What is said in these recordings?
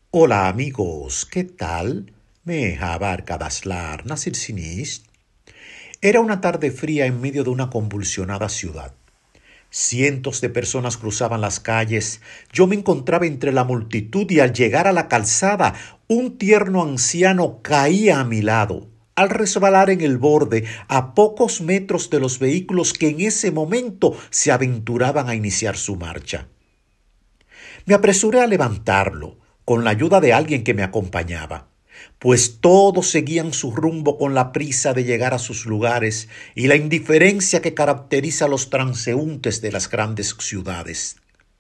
Hola amigos, ¿qué tal? Merhaba arkadaşlar, nasılsınız? Era una tarde fría en medio de una convulsionada ciudad. Cientos de personas cruzaban las calles. Yo me encontraba entre la multitud y al llegar a la calzada, un tierno anciano caía a mi lado, al resbalar en el borde, a pocos metros de los vehículos que en ese momento se aventuraban a iniciar su marcha. Me apresuré a levantarlo, con la ayuda de alguien que me acompañaba, pues todos seguían su rumbo con la prisa de llegar a sus lugares y la indiferencia que caracteriza a los transeúntes de las grandes ciudades.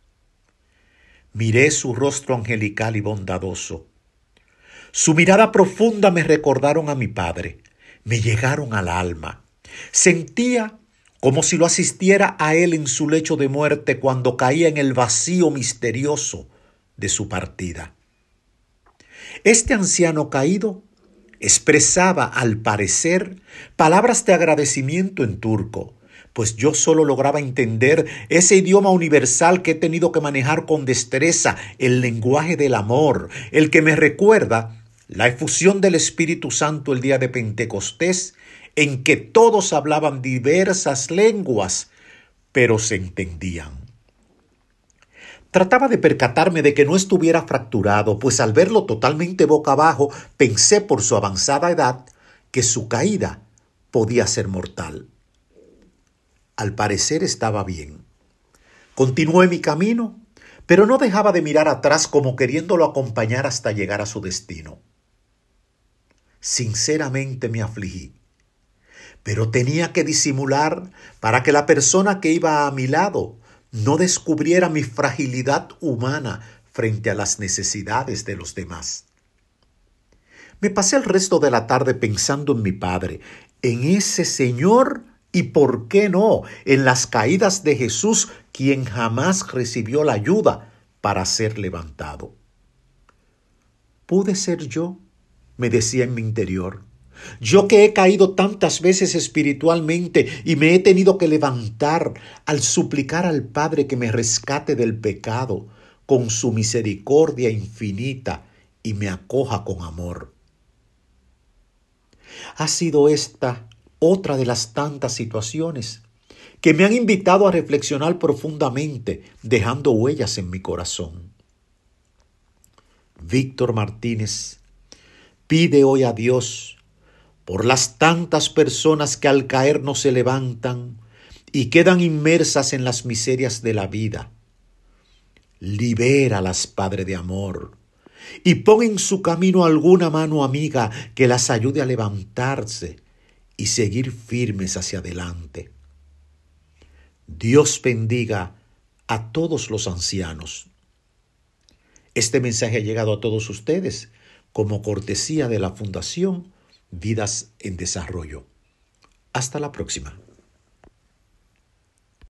Miré su rostro angelical y bondadoso. Su mirada profunda me recordaron a mi padre, me llegaron al alma. Sentía como si lo asistiera a él en su lecho de muerte cuando caía en el vacío misterioso de su partida. Este anciano caído expresaba, al parecer, palabras de agradecimiento en turco, pues yo solo lograba entender ese idioma universal que he tenido que manejar con destreza, el lenguaje del amor, el que me recuerda la efusión del Espíritu Santo el día de Pentecostés, en que todos hablaban diversas lenguas, pero se entendían. Trataba de percatarme de que no estuviera fracturado, pues al verlo totalmente boca abajo, pensé por su avanzada edad que su caída podía ser mortal. Al parecer estaba bien. Continué mi camino, pero no dejaba de mirar atrás como queriéndolo acompañar hasta llegar a su destino. Sinceramente me afligí, pero tenía que disimular para que la persona que iba a mi lado no descubriera mi fragilidad humana frente a las necesidades de los demás. Me pasé el resto de la tarde pensando en mi padre, en ese Señor y, ¿por qué no?, en las caídas de Jesús, quien jamás recibió la ayuda para ser levantado. ¿Pude ser yo?, me decía en mi interior. Yo que he caído tantas veces espiritualmente y me he tenido que levantar al suplicar al Padre que me rescate del pecado con su misericordia infinita y me acoja con amor. Ha sido esta otra de las tantas situaciones que me han invitado a reflexionar profundamente, dejando huellas en mi corazón. Víctor Martínez pide hoy a Dios por las tantas personas que al caer no se levantan y quedan inmersas en las miserias de la vida. Libéralas, Padre de amor, y pon en su camino alguna mano amiga que las ayude a levantarse y seguir firmes hacia adelante. Dios bendiga a todos los ancianos. Este mensaje ha llegado a todos ustedes como cortesía de la Fundación Vidas en Desarrollo. Hasta la próxima.